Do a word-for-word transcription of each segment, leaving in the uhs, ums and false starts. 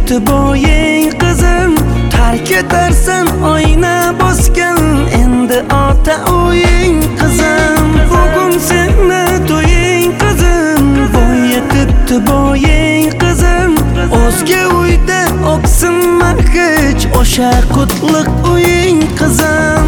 etibdi bo'ying qizim, tark etarsan oyna bosgan, endi ota o'ying qizim. Bugun seni to'ying qizim, voy etibdi bo'ying qizim, o'zga uyda oqsin marg'ich, o'sha qutlug' uying qizim.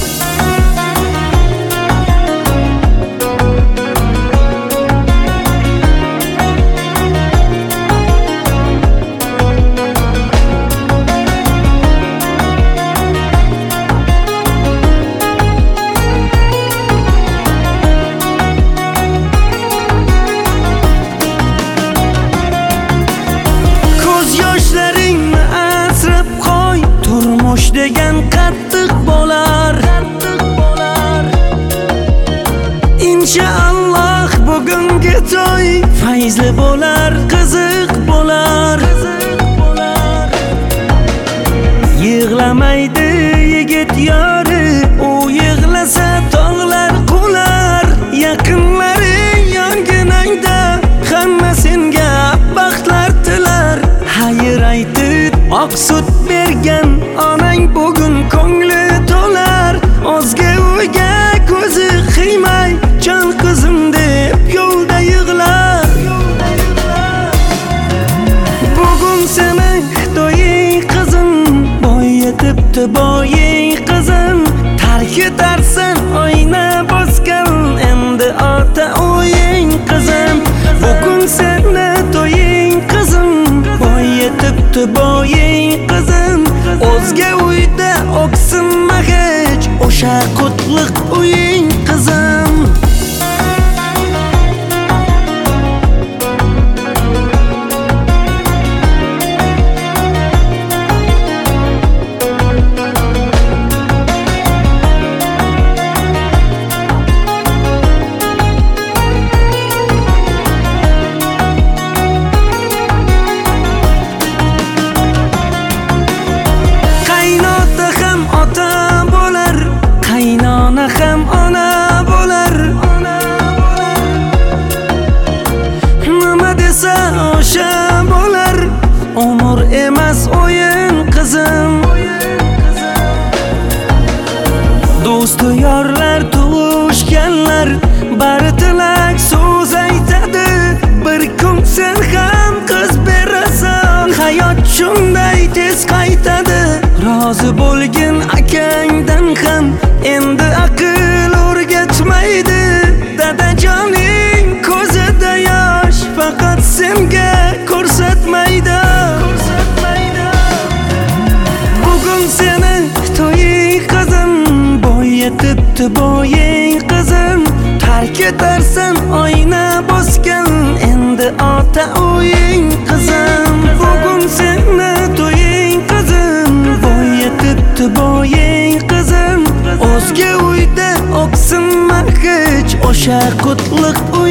Turmush degan qattiq bo'lar, inshaalloh bugungi to'y fayzli bo'lar, qiziq bo'lar. Yig'lamaydi yigit yori, u yig'lasa tog'lar qular. Yaqinlaring yonginangda, hamma senga baxtlar tilar. Xayr aytib oq sut bergan onang bugun ko'ngli to'lar. O'zga uyga ko'zi qiymay, jon qizim deb yo'lda yig'lar. Bugun seni to'ying qizim, bo'y yetibdi bo'ying qizim, tark etarsan oyna bosgan, endi ota o'ying qizim. Bugun seni to'ying qizim, bo'y yetibdi bo'ying qizim, o'zga uyda oqsin mag'ich, o'sha qutlug' uying qizim. Ham ona bo'lar, nima desa o'sha bo'lar. Umr emas o'yin qizim, do'stu yorlar tug'ishganlar, bari tilak so'z aytadi. Bir kun sen ham qiz berasan, hayot shunday tez qaytadi. Rozi bo'lgin akangdan ham, endi aql o'rgatmaydi. Dadajoning ko'zida yosh, faqat senga ko'rsatmaydi. Bugun seni to'ying qizim, bo'y yetibdi bo'ying qizim, tark etarsan oyna bosgan, endi ota o'ying qizim. Bugun seni to'ying qizim, bo'y yetibdi bo'ying qizim, o'zga uyda oqsin marg'ich, o'sha qutlug'